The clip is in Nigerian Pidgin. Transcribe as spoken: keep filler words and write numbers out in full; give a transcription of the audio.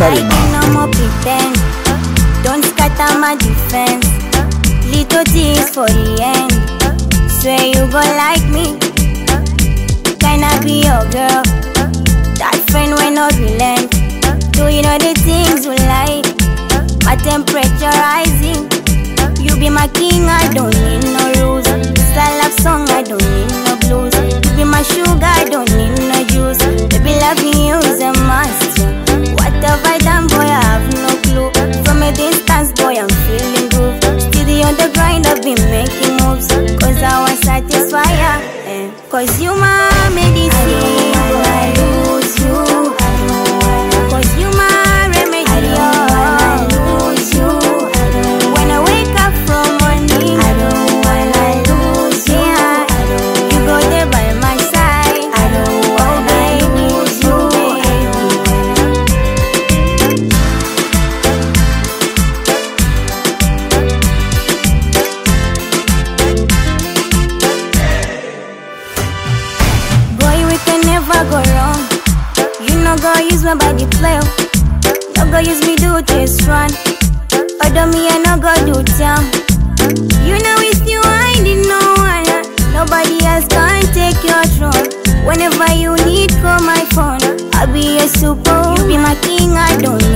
like you no more pretend. Don't scatter my defense. Little things for the end. Swear you go like me. Can I be your girl? That friend when not relent. Do you know the things you like? My temperature rising. You be my king, I don't need no rules. Style of song, I don't need no blues. You be my sugar, I don't need no juice. Baby, loving you is a must. What have I done, boy? I have no clue. From a distance, boy, I'm feeling good. Steady on the grind, I've been making moves. Cause I want satisfier. Eh. Cause you my medicine. I lose you. Cause you my remedy. I lose you. When I wake up from morning, I don't wanna lose you. You go there by my side. I don't wanna lose you. Boy, we can never go wrong. You no go use my body play. No go use me do this run. Other me I no go do jam. You know it's you, I need no one. Nobody else can take your throne. Whenever you need, call my phone. I'll be your super. You be my king, I don't